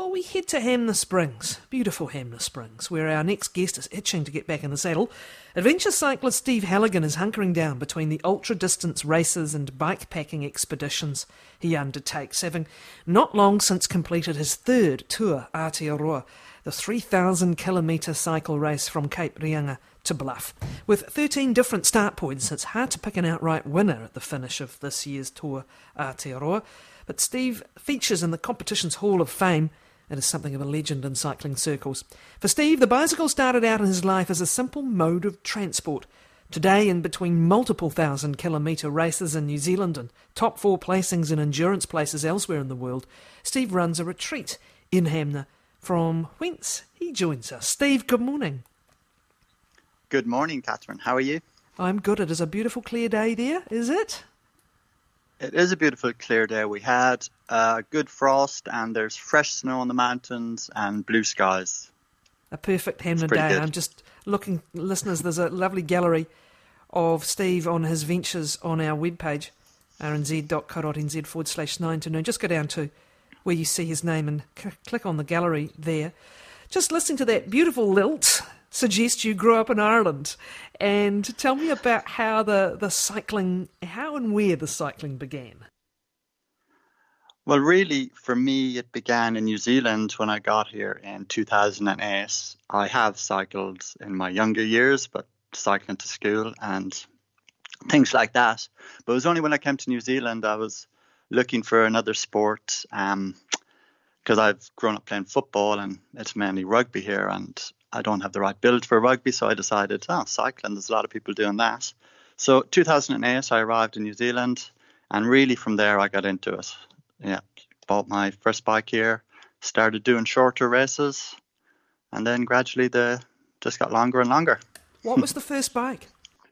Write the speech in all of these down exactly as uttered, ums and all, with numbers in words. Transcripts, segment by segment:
Well, we head to Hamner Springs, beautiful Hamner Springs, where our next guest is itching to get back in the saddle. Adventure cyclist Steve Halligan is hunkering down between the ultra-distance races and bike-packing expeditions he undertakes, having not long since completed his third Tour Aotearoa, the three thousand kilometre cycle race from Cape Reinga to Bluff. With thirteen different start points, it's hard to pick an outright winner at the finish of this year's Tour Aotearoa, but Steve features in the competition's Hall of Fame and is something of a legend in cycling circles. For Steve, the bicycle started out in his life as a simple mode of transport. Today, in between multiple thousand kilometre races in New Zealand and top four placings in endurance places elsewhere in the world, Steve runs a retreat in Hamner, from whence he joins us. Steve, good morning. Good morning, Catherine. How are you? I'm good. It is a beautiful clear day there, is it? It is a beautiful clear day. We had uh, good frost and there's fresh snow on the mountains and blue skies. A perfect Hamner pretty day. good. I'm just looking, listeners, there's a lovely gallery of Steve on his ventures on our webpage, rnz.co.nz forward slash nine to noon. Just go down to where you see his name and c- click on the gallery there. Just listening to that beautiful lilt suggests you grew up in Ireland. And tell me about how the, the cycling, how and where the cycling began. Well, really, for me, it began in New Zealand when I got here in two thousand eight. I have cycled in my younger years, but cycling to school and things like that. But it was only when I came to New Zealand I was looking for another sport, um, because I've grown up playing football and it's mainly rugby here, and I don't have the right build for rugby, so I decided, oh, cycling, there's a lot of people doing that. So two thousand eight, I arrived in New Zealand, and really from there I got into it. Yeah, bought my first bike here, started doing shorter races, and then gradually the just got longer and longer. What was the first bike?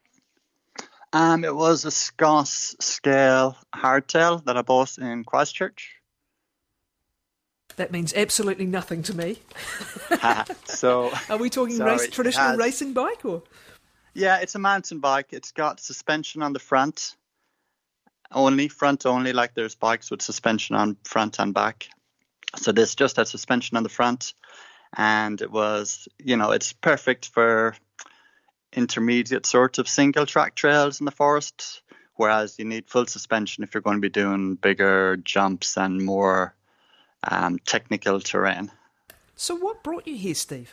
Um, it was a Scots scale hardtail that I bought in Christchurch. That means absolutely nothing to me. So, are we talking sorry, race, traditional has, racing bike, or? Yeah, it's a mountain bike. It's got suspension on the front, only front only. Like there's bikes with suspension on front and back. So this just has suspension on the front, and it was, you know, it's perfect for intermediate sorts of single track trails in the forest. Whereas you need full suspension if you're going to be doing bigger jumps and more Um, technical terrain. So what brought you here, Steve?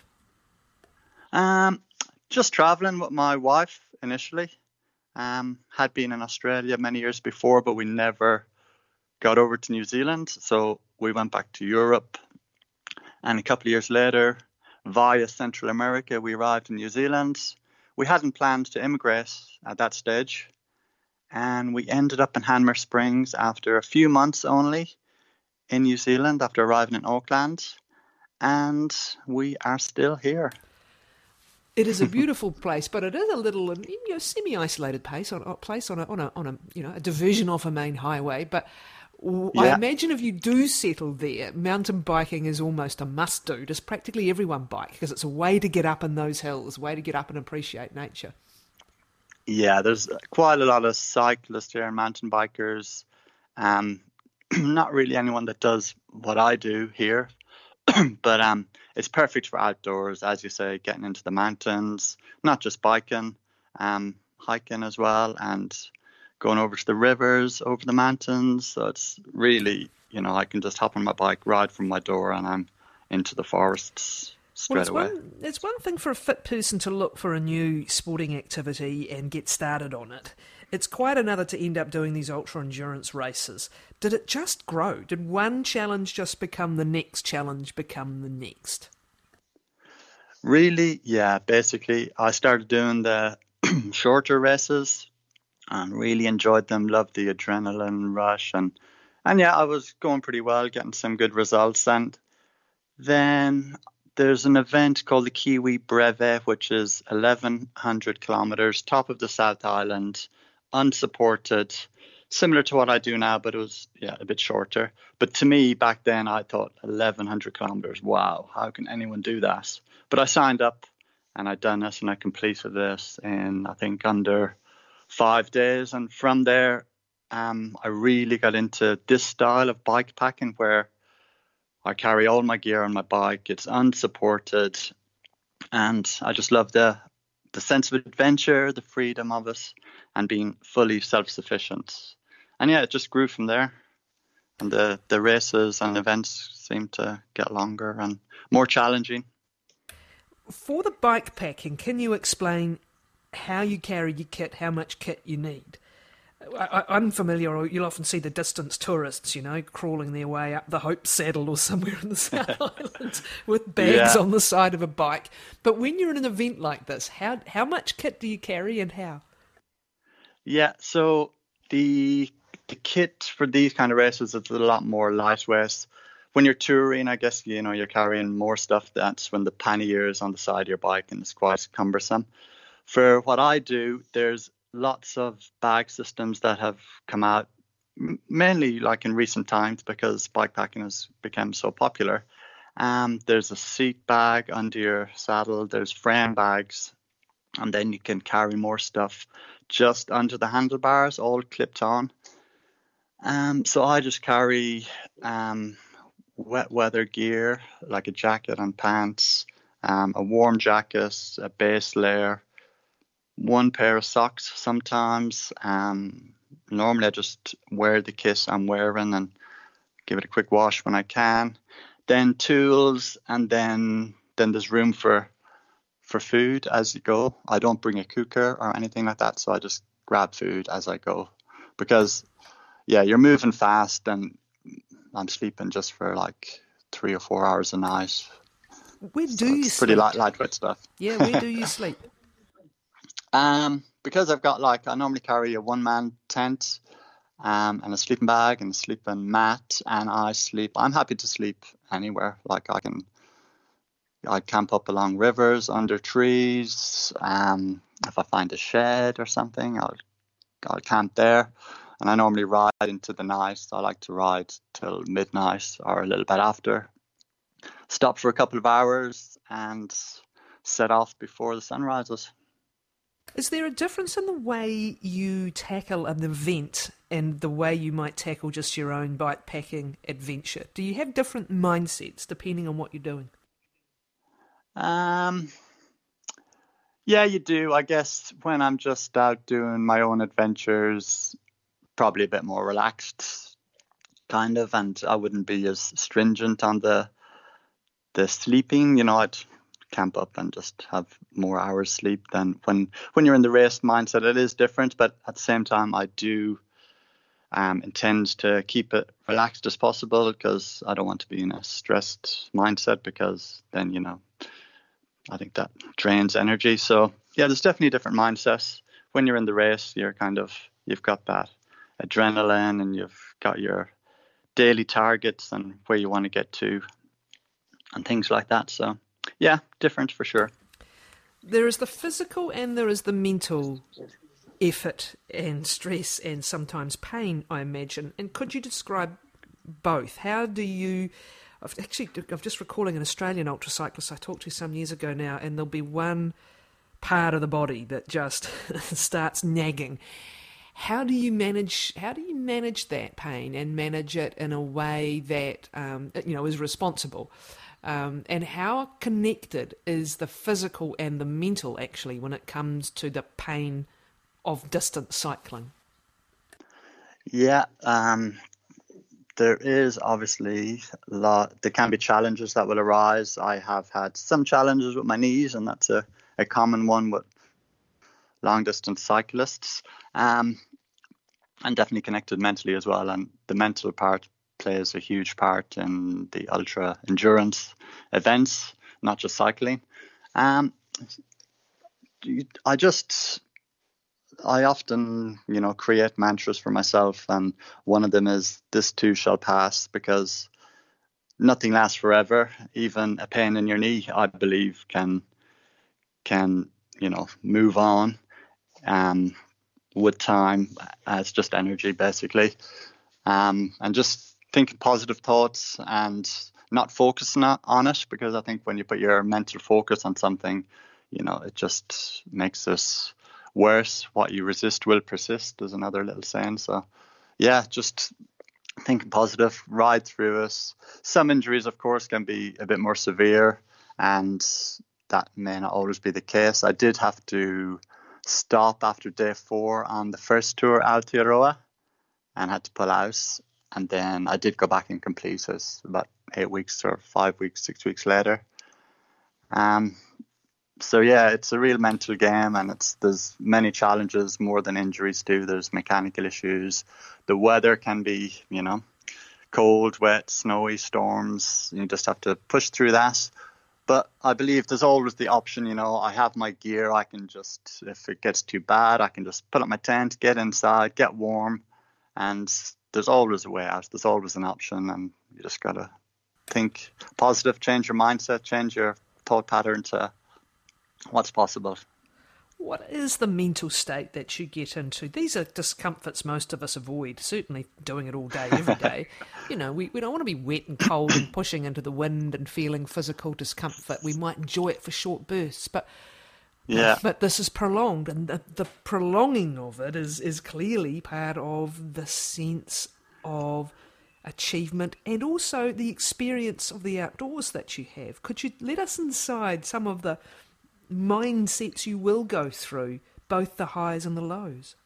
Um, just traveling with my wife initially. Um, had been in Australia many years before, but we never got over to New Zealand. So we went back to Europe. And a couple of years later, via Central America, we arrived in New Zealand. We hadn't planned to immigrate at that stage. And we ended up in Hamner Springs after a few months only in New Zealand after arriving in Auckland, and we are still here. It is a beautiful place, but it is a little, you know, semi-isolated place on a place on a on a on a you know a diversion off a main highway. But w- yeah. I imagine if you do settle there, mountain biking is almost a must-do. Does practically everyone bike because it's a way to get up in those hills, a way to get up and appreciate nature. Yeah, there's quite a lot of cyclists here and mountain bikers. Um, not really anyone that does what I do here, but um, it's perfect for outdoors, as you say, getting into the mountains, not just biking, um, hiking as well, and going over to the rivers, over the mountains. So it's really, you know, I can just hop on my bike, ride from my door, and I'm into the forests straight well, it's away. One, it's one thing for a fit person to look for a new sporting activity and get started on it. It's quite another to end up doing these ultra-endurance races. Did it just grow? Did one challenge just become the next challenge, become the next? Really, yeah, basically, I started doing the shorter races and really enjoyed them, loved the adrenaline rush. And, and yeah, I was going pretty well, getting some good results. And then there's an event called the Kiwi Brevet, which is eleven hundred kilometers, top of the South Island, unsupported, similar to what I do now, but it was yeah a bit shorter. But to me back then, I thought eleven hundred kilometers, wow, how can anyone do that? But I signed up and I'd done this and I completed this in I think under five days. And from there, um, I really got into this style of bike packing where I carry all my gear on my bike. It's unsupported, and I just love the the sense of adventure, the freedom of it, and being fully self-sufficient. And yeah, it just grew from there. And the, the races and events seem to get longer and more challenging. For the bike packing, can you explain how you carry your kit, how much kit you need? I, I'm familiar, or you'll often see the distance tourists, you know, crawling their way up the Hope Saddle or somewhere in the South Island with bags Yeah. on the side of a bike. But when you're in an event like this, how how much kit do you carry and how? Yeah, so the the kit for these kind of races is a lot more lightweight. When you're touring, I guess, you know, you're carrying more stuff. That's when the pannier is on the side of your bike and it's quite cumbersome. For what I do, there's lots of bag systems that have come out, m- mainly like in recent times because bikepacking has become so popular. Um, there's a seat bag under your saddle, there's frame bags, and then you can carry more stuff just under the handlebars, all clipped on. Um, so I just carry um, wet weather gear, like a jacket and pants, um, a warm jacket, a base layer, one pair of socks sometimes. Um, normally I just wear the kit I'm wearing and give it a quick wash when I can. Then tools, and then then there's room for for food as you go. I don't bring a cooker or anything like that, so I just grab food as I go because yeah, you're moving fast and I'm sleeping just for like three or four hours a night. Where So do you it's pretty sleep? light, lightweight stuff. Yeah, where do you sleep? Um, because I've got like I normally carry a one man tent, um, and a sleeping bag and a sleeping mat, and I sleep. I'm happy to sleep anywhere. Like I can, I camp up along rivers, under trees. Um, if I find a shed or something, I'll I'll camp there. And I normally ride into the night. I like to ride till midnight or a little bit after. Stop for a couple of hours and set off before the sun rises. Is there a difference in the way you tackle an event and the way you might tackle just your own bike packing adventure? Do you have different mindsets depending on what you're doing? Um, yeah, you do. I guess when I'm just out doing my own adventures, probably a bit more relaxed, kind of, and I wouldn't be as stringent on the the sleeping. You know, I'd camp up and just have more hours sleep than when when you're in the race mindset. It is different, but at the same time, I do um, intend to keep it relaxed as possible because I don't want to be in a stressed mindset because then, you know, I think that drains energy. So yeah, there's definitely different mindsets. When you're in the race, you're kind of, you've got that adrenaline and you've got your daily targets and where you want to get to and things like that. So yeah, different for sure. There is the physical and there is the mental effort and stress and sometimes pain, I imagine. And could you describe both? How do you... I've actually, I'm just recalling an Australian ultra cyclist I talked to some years ago now, and there'll be one part of the body that just starts nagging. How do you manage? How do you manage that pain and manage it in a way that um, you know is responsible? Um, and how connected is the physical and the mental actually when it comes to the pain of distance cycling? Yeah, um, there is obviously a lot. There can be challenges that will arise. I have had some challenges with my knees, and that's a, a common one with long distance cyclists. Um, and definitely connected mentally as well. And the mental part plays a huge part in the ultra endurance events, not just cycling. Um, I just, I often, you know, create mantras for myself, and one of them is "This too shall pass," because nothing lasts forever. Even a pain in your knee, I believe, can can you know move on um, with time. Uh, it's just energy, basically, um, and just thinking positive thoughts and not focusing on it, because I think when you put your mental focus on something, you know, it just makes it worse. What you resist will persist is another little saying. So yeah, just thinking positive, ride through it. Some injuries, of course, can be a bit more severe, and that may not always be the case. I did have to stop after day four on the first tour, Aotearoa, and had to pull out. And then I did go back and complete it about eight weeks or five weeks, six weeks later. Um, so yeah, it's a real mental game, and it's there's many challenges more than injuries do. There's mechanical issues. The weather can be, you know, cold, wet, snowy, storms. You just have to push through that. But I believe there's always the option, you know, I have my gear. I can just, if it gets too bad, I can just put up my tent, get inside, get warm. And there's always a way out. There's always an option. And you just got to think positive, change your mindset, change your thought pattern to what's possible. What is the mental state that you get into? These are discomforts most of us avoid, certainly doing it all day, every day. You know, we, we don't want to be wet and cold and pushing into the wind and feeling physical discomfort. We might enjoy it for short bursts, but yeah. but this is prolonged, and the, the prolonging of it is, is clearly part of the sense of achievement and also the experience of the outdoors that you have. Could you let us inside some of the mindsets you will go through, both the highs and the lows?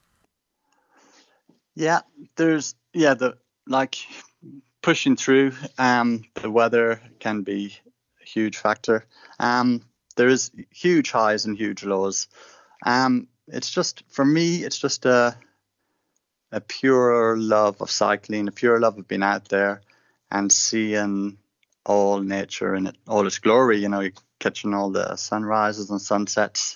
Yeah, there's yeah the like pushing through. Um, the weather can be a huge factor. Um, there is huge highs and huge lows. Um, it's just for me, it's just a a pure love of cycling, a pure love of being out there and seeing all nature in it, all its glory. You know, catching all the sunrises and sunsets.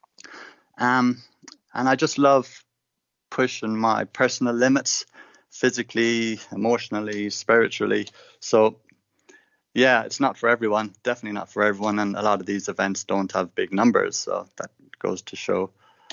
Um, and I just love pushing my personal limits, physically, emotionally, spiritually. So, yeah, it's not for everyone, definitely not for everyone. And a lot of these events don't have big numbers, so that goes to show.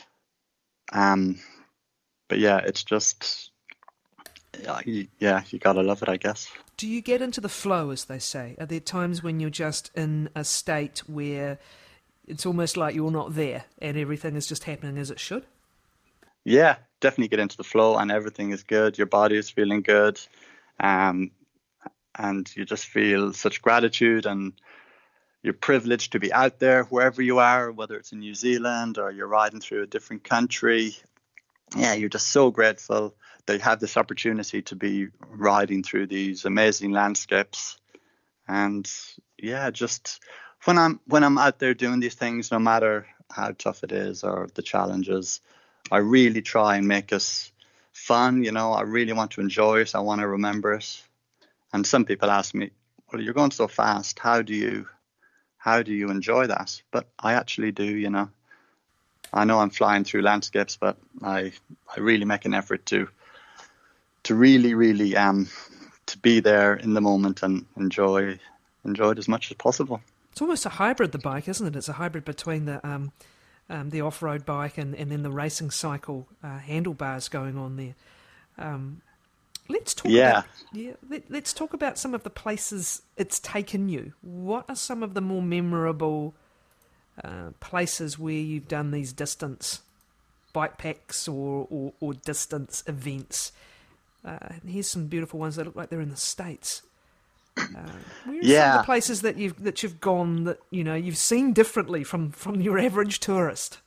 Um, but yeah, it's just, yeah, you, yeah, you gotta love it, I guess. Do you get into the flow, as they say? Are there times when you're just in a state where it's almost like you're not there and everything is just happening as it should? Yeah, definitely get into the flow and everything is good. Your body is feeling good. Um, and you just feel such gratitude, and you're privileged to be out there wherever you are, whether it's in New Zealand or you're riding through a different country. Yeah, you're just so grateful they have this opportunity to be riding through these amazing landscapes. And yeah, just when I'm when I'm out there doing these things, no matter how tough it is or the challenges, I really try and make it fun. You know, I really want to enjoy it. I want to remember it. And some people ask me, well, you're going so fast. How do you how do you enjoy that? But I actually do, you know. I know I'm flying through landscapes, but I I really make an effort to to really, really um to be there in the moment and enjoy enjoy it as much as possible. It's almost a hybrid, the bike, isn't it? It's a hybrid between the um, um the off-road bike and, and then the racing cycle uh, handlebars going on there. Um, let's talk yeah. about yeah. Let, let's talk about some of the places it's taken you. What are some of the more memorable uh, places where you've done these distance bike packs or, or, or distance events? Uh, here's some beautiful ones that look like they're in the States. Uh, where are yeah. some of the places that you've that you've gone that you know you've seen differently from, from your average tourist?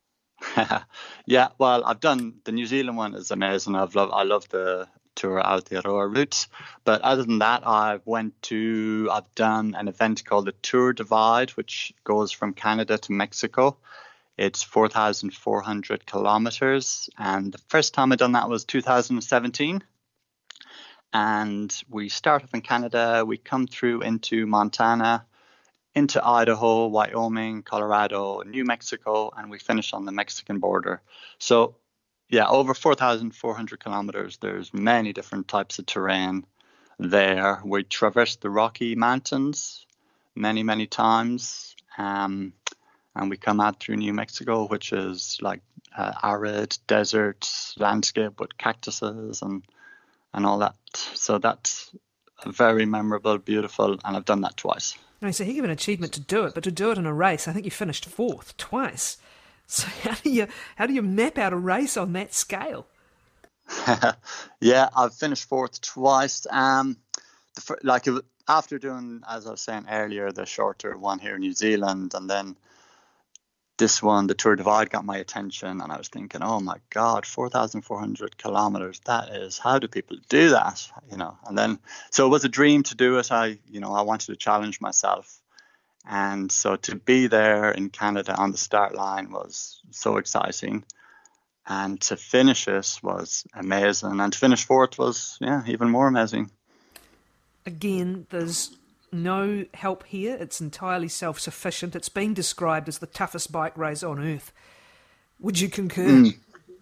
Yeah, well, I've done the New Zealand one is amazing. I've loved I love the Tour Aotearoa route, but other than that, I went to I've done an event called the Tour Divide, which goes from Canada to Mexico. It's four thousand four hundred kilometers, and the first time I done that was two thousand seventeen. And we start off in Canada, we come through into Montana, into Idaho, Wyoming, Colorado, New Mexico, and we finish on the Mexican border. So, yeah, over four thousand four hundred kilometers. There's many different types of terrain there. We traverse the Rocky Mountains many, many times. Um, and we come out through New Mexico, which is like uh, arid desert landscape with cactuses and and all that. So that's very memorable, beautiful, and I've done that twice. It's a heck of an achievement to do it, but to do it in a race, I think you finished fourth twice. So how do you how do you map out a race on that scale? Yeah, I've finished fourth twice. Um, the, fir- like it, wa- after doing, as I was saying earlier, the shorter one here in New Zealand, and then this one, the Tour Divide, got my attention, and I was thinking, oh my God, four thousand four hundred kilometers. That is, how do people do that? You know, and then, so it was a dream to do it. I, you know, I wanted to challenge myself. And so to be there in Canada on the start line was so exciting. And to finish it was amazing. And to finish fourth was, yeah, even more amazing. Again, there's no help here. It's entirely self-sufficient. It's been described as the toughest bike race on earth. Would you concur? Mm.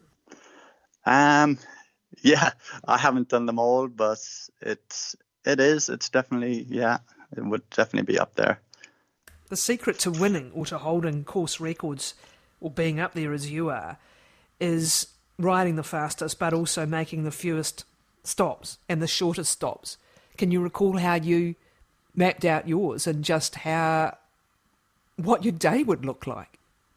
Um, yeah, I haven't done them all, but it's it is. It's definitely, yeah, it would definitely be up there. The secret to winning or to holding course records or being up there as you are is riding the fastest but also making the fewest stops and the shortest stops. Can you recall how you mapped out yours and just how what your day would look like?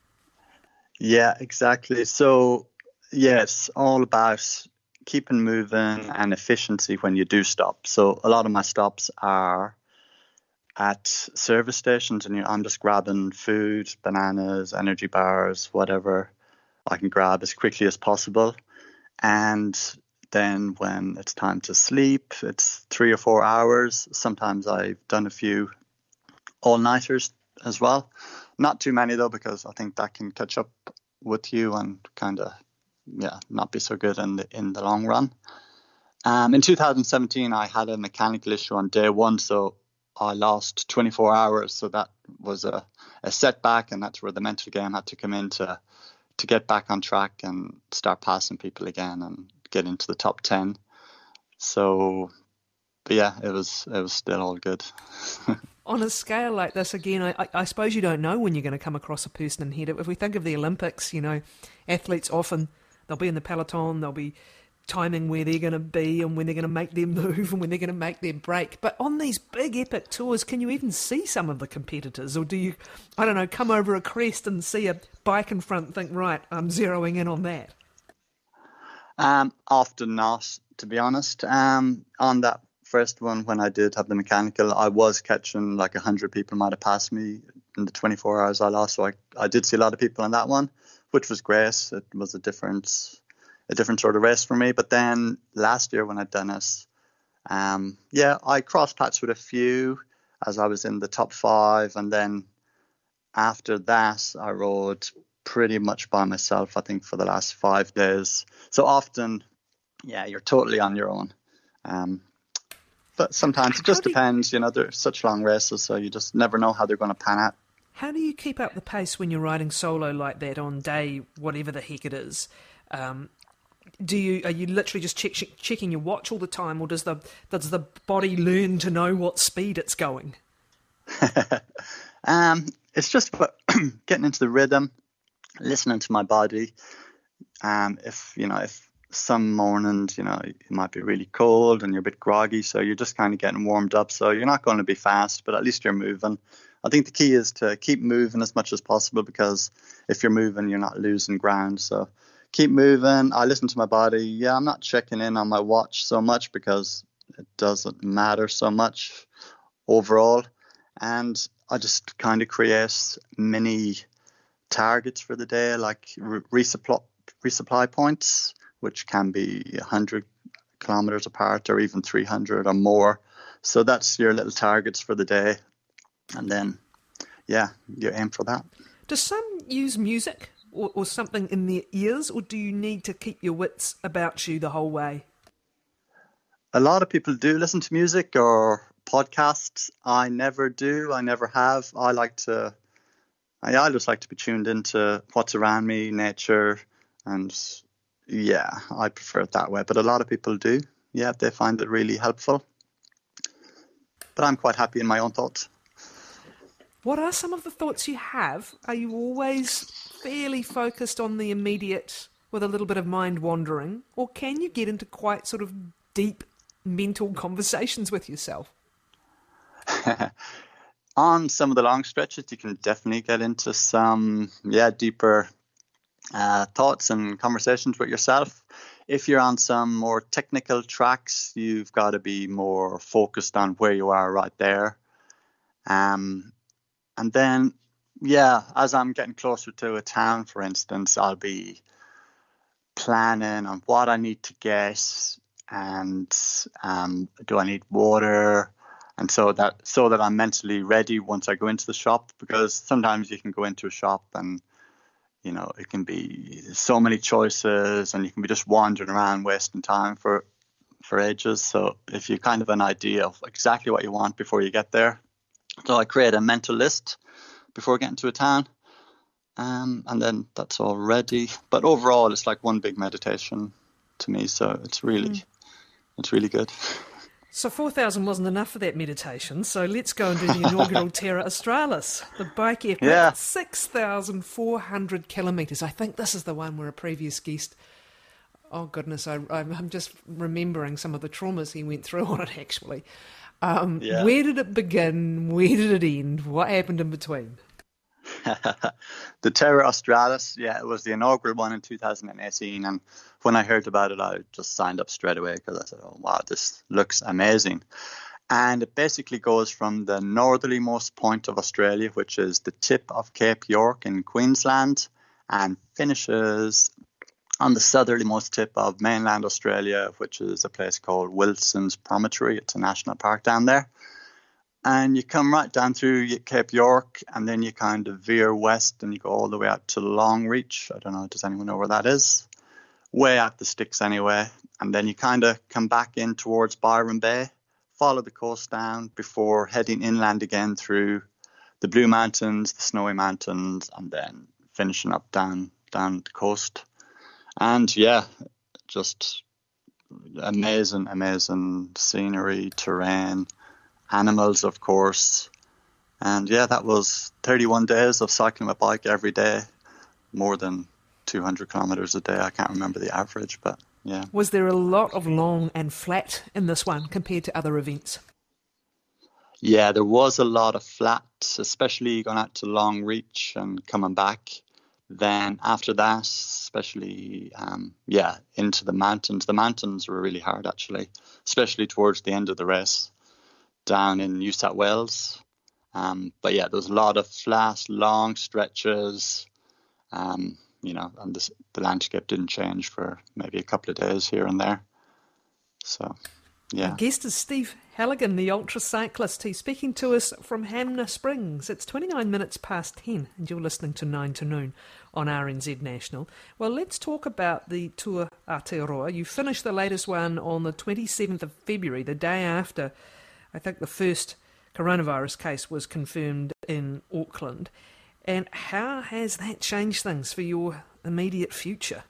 Yeah, exactly. So, yes, all about keeping moving and efficiency when you do stop. So a lot of my stops are at service stations, and you know, I'm just grabbing food, bananas, energy bars, whatever I can grab as quickly as possible. And then when it's time to sleep, it's three or four hours. Sometimes I've done a few all-nighters as well. Not too many though, because I think that can catch up with you and kind of, yeah, not be so good in the in the long run. Um, in two thousand seventeen, I had a mechanical issue on day one, so I lost twenty-four hours. So that was a, a setback, and that's where the mental game had to come in to to get back on track and start passing people again and get into the top ten. So, but yeah, it was it was still all good. On a scale like this, again, I, I suppose you don't know when you're going to come across a person and hit it. If we think of the Olympics, you know, athletes often, they'll be in the peloton, they'll be timing where they're going to be and when they're going to make their move and when they're going to make their break. But on these big epic tours, can you even see some of the competitors? Or do you, I don't know, come over a crest and see a bike in front and think, right, I'm zeroing in on that? Um, often not, to be honest. Um, on that first one, when I did have the mechanical, I was catching like a hundred people might have passed me in the twenty-four hours I lost. So I, I did see a lot of people on that one, which was great. It was a different, a different sort of race for me. But then last year when I'd done it, um, yeah, I crossed paths with a few as I was in the top five. And then after that, I rode pretty much by myself, I think, for the last five days. So often, yeah, you're totally on your own. Um, but sometimes it just depends, you know, they're such long races, so you just never know how they're going to pan out. How do you keep up the pace when you're riding solo like that on day whatever the heck it is? Um, do you are you literally just check, check, checking your watch all the time, or does the does the body learn to know what speed it's going? um, it's just about getting into the rhythm, listening to my body. Um, if you know, if some mornings, you know, it might be really cold and you're a bit groggy, so you're just kind of getting warmed up. So you're not going to be fast, but at least you're moving. I think the key is to keep moving as much as possible, because if you're moving, you're not losing ground. So keep moving. I listen to my body. Yeah, I'm not checking in on my watch so much because it doesn't matter so much overall. And I just kind of create mini targets for the day, like re- resupply, resupply points, which can be one hundred kilometers apart or even three hundred or more. So that's your little targets for the day. And then, yeah, you aim for that. Do some use music or, or something in their ears, or do you need to keep your wits about you the whole way? A lot of people do listen to music or podcasts. I never do. I never have. I like to, I, I just like to be tuned into what's around me, nature, and yeah, I prefer it that way. But a lot of people do. Yeah, they find it really helpful. But I'm quite happy in my own thoughts. What are some of the thoughts you have? Are you always fairly focused on the immediate with a little bit of mind wandering? Or can you get into quite sort of deep mental conversations with yourself? On some of the long stretches, you can definitely get into some, yeah, deeper uh, thoughts and conversations with yourself. if you're on some more technical tracks, you've got to be more focused on where you are right there. Um, and then, yeah, as I'm getting closer to a town, for instance, I'll be planning on what I need to get, and um, do I need water, and so that so that I'm mentally ready once I go into the shop, because sometimes you can go into a shop and you know it can be so many choices and you can be just wandering around wasting time for for ages. So if you kind of an idea of exactly what you want before you get there, so I create a mental list before getting to a town. Um, and then that's all ready. But overall, it's like one big meditation to me. So it's really, mm. it's really good. So four thousand wasn't enough for that meditation. So let's go and do the inaugural Terra Australis, the bike epic, yeah. six thousand four hundred kilometres. I think this is the one where a previous guest, oh goodness, I, I'm just remembering some of the traumas he went through on it, actually. Um, yeah. Where did it begin? Where did it end? What happened in between? The Terra Australis, yeah, it was the inaugural one in two thousand eighteen, and when I heard about it, I just signed up straight away because I said, oh wow, this looks amazing. And it basically goes from the northerlymost point of Australia, which is the tip of Cape York in Queensland, and finishes on the southerlymost tip of mainland Australia, which is a place called Wilson's Promontory. It's a national park down there. And you come right down through Cape York, and then you kind of veer west and you go all the way out to Longreach. I don't know, does anyone know where that is? Way out the sticks anyway. And then you kind of come back in towards Byron Bay, follow the coast down before heading inland again through the Blue Mountains, the Snowy Mountains, and then finishing up down, down the coast. And yeah, just amazing, amazing scenery, terrain, animals, of course. And yeah, that was thirty-one days of cycling my bike every day, more than two hundred kilometers a day. I can't remember the average, but yeah. Was there a lot of long and flat in this one compared to other events? Yeah, there was a lot of flat, especially going out to Longreach and coming back. Then after that, especially, um, yeah, into the mountains. The mountains were really hard, actually, especially towards the end of the race, down in New South Wales. Um, but yeah, there was a lot of flat, long stretches, um, you know, and this, the landscape didn't change for maybe a couple of days here and there. So, yeah. Our guest is Steve Halligan, the ultra cyclist. He's speaking to us from Hanmer Springs. It's twenty-nine minutes past ten, and you're listening to nine to noon on R N Z National. Well, let's talk about the Tour Aotearoa. You finished the latest one on the twenty-seventh of February, the day after I think the first coronavirus case was confirmed in Auckland. And how has that changed things for your immediate future?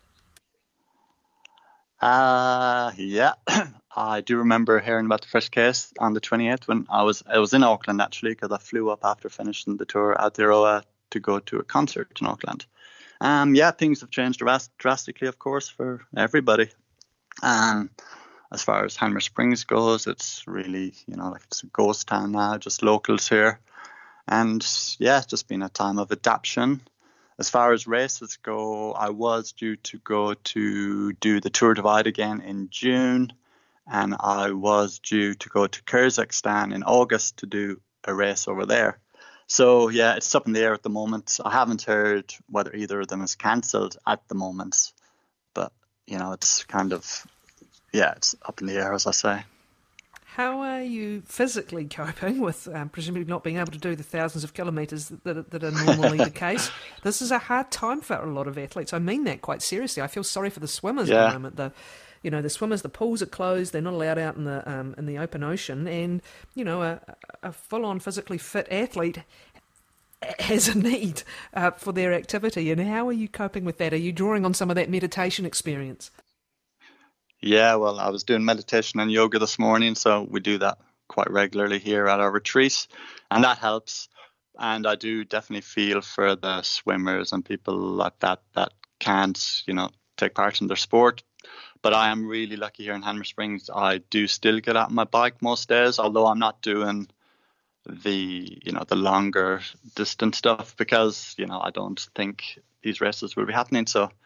Uh, yeah, I do remember hearing about the first case on the twenty-eighth when I was I was in Auckland, actually, because I flew up after finishing the Tour Aotearoa to go to a concert in Auckland. Um, yeah, things have changed drastically, of course, for everybody. Um, As far as Hanmer Springs goes, it's really, you know, like it's a ghost town now, just locals here. And yeah, it's just been a time of adaptation. As far as races go, I was due to go to do the Tour Divide again in June. And I was due to go to Kyrgyzstan in August to do a race over there. So yeah, it's up in the air at the moment. I haven't heard whether either of them is cancelled at the moment. But, you know, it's kind of... yeah, it's up in the air, as I say. How are you physically coping with um, presumably not being able to do the thousands of kilometres that, that are normally the case? This is a hard time for a lot of athletes. I mean that quite seriously. I feel sorry for the swimmers yeah. at the moment. The, you know, the swimmers, the pools are closed. They're not allowed out in the um, in the open ocean. And, you know, a, a full-on physically fit athlete has a need uh, for their activity. And how are you coping with that? Are you drawing on some of that meditation experience? Yeah, well, I was doing meditation and yoga this morning, so we do that quite regularly here at our retreat, and that helps. And I do definitely feel for the swimmers and people like that that can't, you know, take part in their sport. But I am really lucky here in Hanmer Springs. I do still get out on my bike most days, although I'm not doing the, you know, the longer distance stuff because, you know, I don't think these races will be happening. So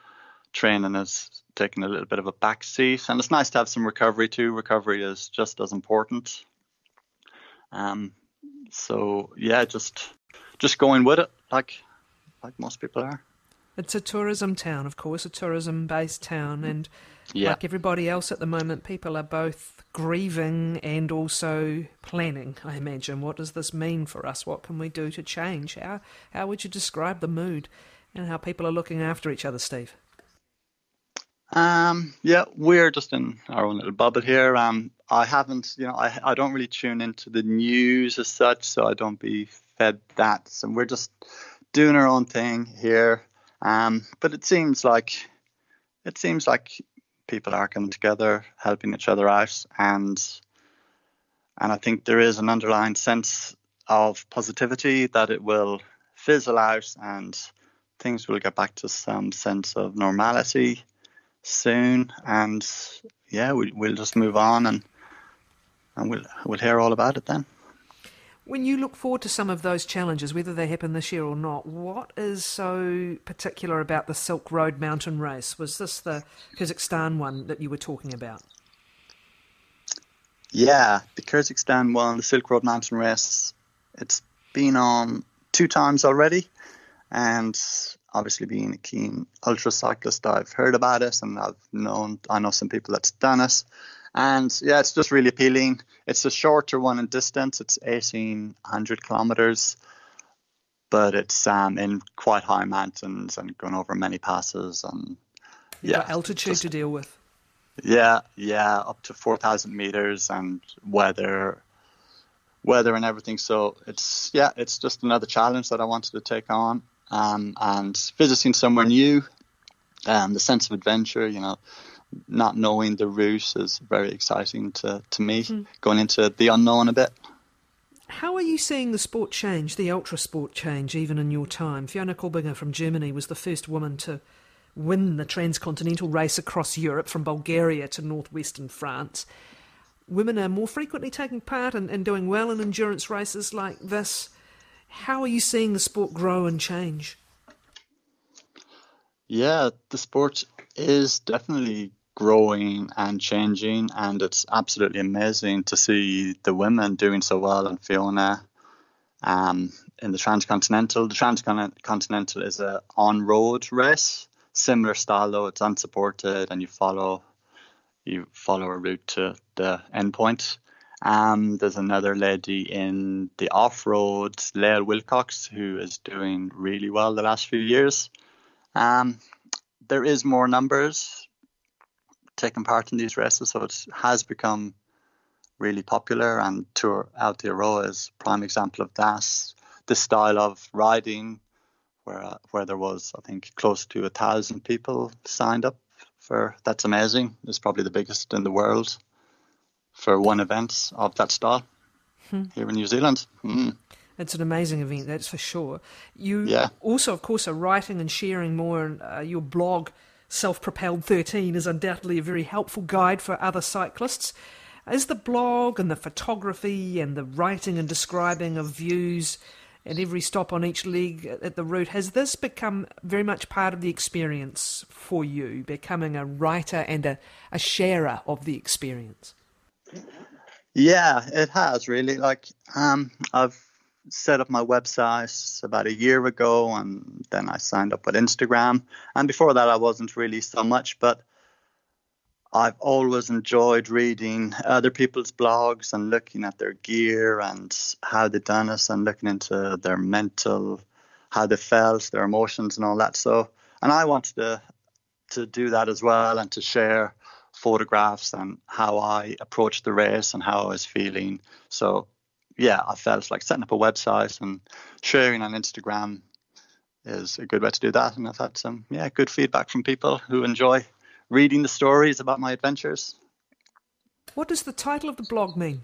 training has taken a little bit of a back seat, and it's nice to have some recovery too. Recovery is just as important. Um, so yeah, just just going with it, like like most people are. It's a tourism town, of course, a tourism-based town, and yeah. like everybody else at the moment, people are both grieving and also planning, I imagine. What does this mean for us? What can we do to change? How how would you describe the mood and how people are looking after each other, Steve? Um, yeah, we're just in our own little bubble here. Um, I haven't, you know, I I don't really tune into the news as such, so I don't be fed that. So we're just doing our own thing here. Um, but it seems like it seems like people are coming together, helping each other out, and and I think there is an underlying sense of positivity that it will fizzle out and things will get back to some sense of normality soon. And yeah, we, we'll just move on and and we'll we'll hear all about it then. When you look forward to some of those challenges, whether they happen this year or not, what is so particular about the Silk Road Mountain Race? Was this the Kyrgyzstan one that you were talking about? Yeah, the Kyrgyzstan one, the Silk Road Mountain Race, it's been on two times already. And obviously being a keen ultra cyclist, I've heard about it and I've known, I know some people that's done it. And yeah, it's just really appealing. It's a shorter one in distance. It's eighteen hundred kilometers, but it's um, in quite high mountains and going over many passes. And You've yeah, got altitude just, to deal with. Yeah, yeah, up to four thousand meters and weather, weather and everything. So it's, yeah, it's just another challenge that I wanted to take on. Um, and visiting somewhere new, um, the sense of adventure, you know, not knowing the route is very exciting to, to me, mm. going into the unknown a bit. How are you seeing the sport change, the ultra sport change, even in your time? Fiona Kolbinger from Germany was the first woman to win the transcontinental race across Europe from Bulgaria to northwestern France. Women are more frequently taking part and, and doing well in endurance races like this. How are you seeing the sport grow and change? Yeah, the sport is definitely growing and changing, and it's absolutely amazing to see the women doing so well. And Fiona um, in the Transcontinental. The Transcontinental is a on-road race, similar style though. It's unsupported, and you follow you follow a route to the endpoint. Um, there's another lady in the off-road, Lael Wilcox, who is doing really well the last few years. Um, there is more numbers taking part in these races, so it has become really popular, and Tour Aotearoa is a prime example of that. This style of riding, where uh, where there was, I think, close to a thousand people signed up for. That's amazing. It's probably the biggest in the world for one event of that style hmm. here in New Zealand. Mm. It's an amazing event, that's for sure. You yeah. also, of course, are writing and sharing more. Uh, your blog, Self-Propelled thirteen, is undoubtedly a very helpful guide for other cyclists. Is the blog and the photography and the writing and describing of views and every stop on each leg at the route, has this become very much part of the experience for you, becoming a writer and a, a sharer of the experience? Yeah, it has really. Like, um, I've set up my website about a year ago, and then I signed up with Instagram. And before that, I wasn't really so much, but I've always enjoyed reading other people's blogs and looking at their gear and how they've done it, and looking into their mental, how they felt, their emotions and all that. So, and I wanted to to do that as well, and to share photographs and how I approached the race and how I was feeling. So yeah, I felt like setting up a website and sharing on Instagram is a good way to do that. And I've had some yeah good feedback from people who enjoy reading the stories about my adventures. What does the title of the blog mean?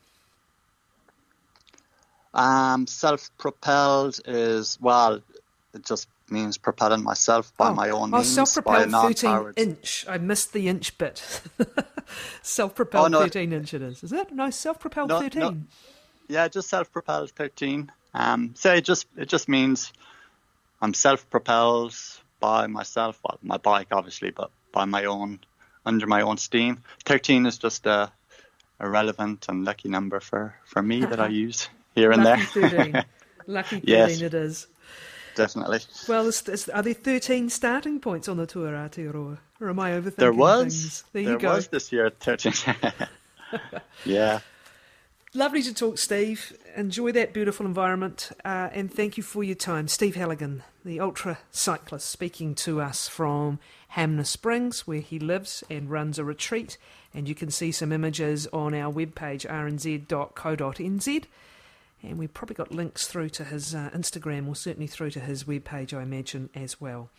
Um, self-propelled is, well, it just means propelling myself by oh. my own oh, means. Self-propelled thirteen inch. I missed the inch bit. Self-propelled oh, no, thirteen inch it is. Is it? No, self-propelled no, thirteen. No. Yeah, just self-propelled thirteen. Um, so it just it just means I'm self-propelled by myself, well, my bike obviously, but by my own, under my own steam. thirteen is just a, a relevant and lucky number for, for me that I use here and Lucky there. thirteen. Lucky thirteen Yes. it is. Definitely. Well, is, is, are there thirteen starting points on the Tour Aotearoa? Or am I overthinking There was. things? There, There you go. was this year thirteen. Yeah. Lovely to talk, Steve. Enjoy that beautiful environment, uh, and thank you for your time. Steve Halligan, the ultra cyclist, speaking to us from Hanmer Springs, where he lives and runs a retreat. And you can see some images on our webpage, r n z dot co dot n z. And we've probably got links through to his uh, Instagram, or certainly through to his webpage, I imagine, as well.